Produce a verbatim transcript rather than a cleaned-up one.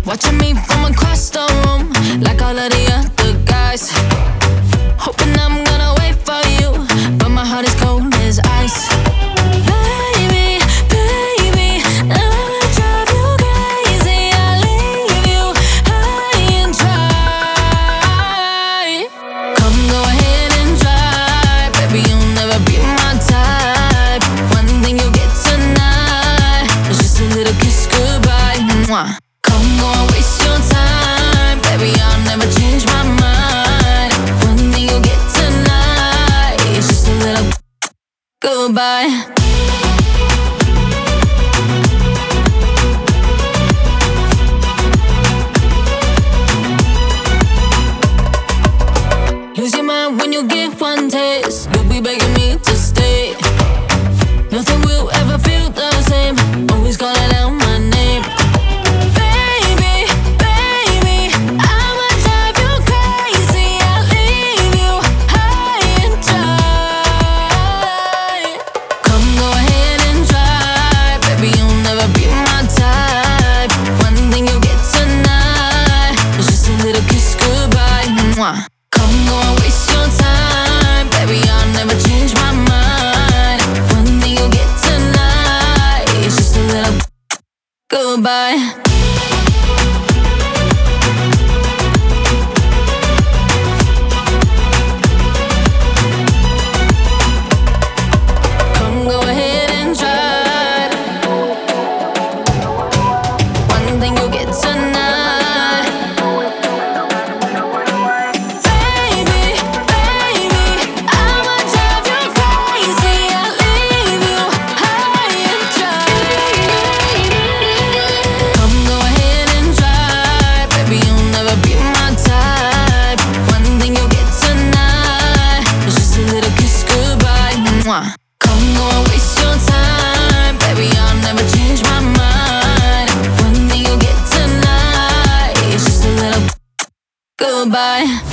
watching me from across the room, like all of the other guys. Hoping I'm gonna wait for you, but my heart is cold as ice. Baby, baby, I'ma drive you crazy. I'll leave you high and dry. Come go ahead and drive, baby, you'll never be my type. One thing you'll get tonight is just a little kiss goodbye. Mwah. Come go and waste your time, baby, I'll never change my mind. One thing you'll get tonight is just a little goodbye. Lose your mind when you get one taste. You'll be begging me to stay. Nothing will ever feel the same. Always calling out my name. Baby, baby, I'ma drive you crazy. I'll leave you high and dry. Come go ahead and drive, baby, you'll never be my type. One thing you'll get tonight is just a little kiss goodbye. Mwah. Come go and waste your time, baby, I'll never change my mind. One thing you'll get tonight is just a little goodbye. Come go ahead and drive. One thing you'll get tonight. Baby, baby, I'ma drive you crazy. I'll leave you high and dry. Come go ahead and drive, baby, you'll never be my type. One thing you'll get tonight is just a little kiss goodbye. Mwah. Come go and waste your time, baby, I'll never change my mind. One thing you'll get tonight is just a little goodbye.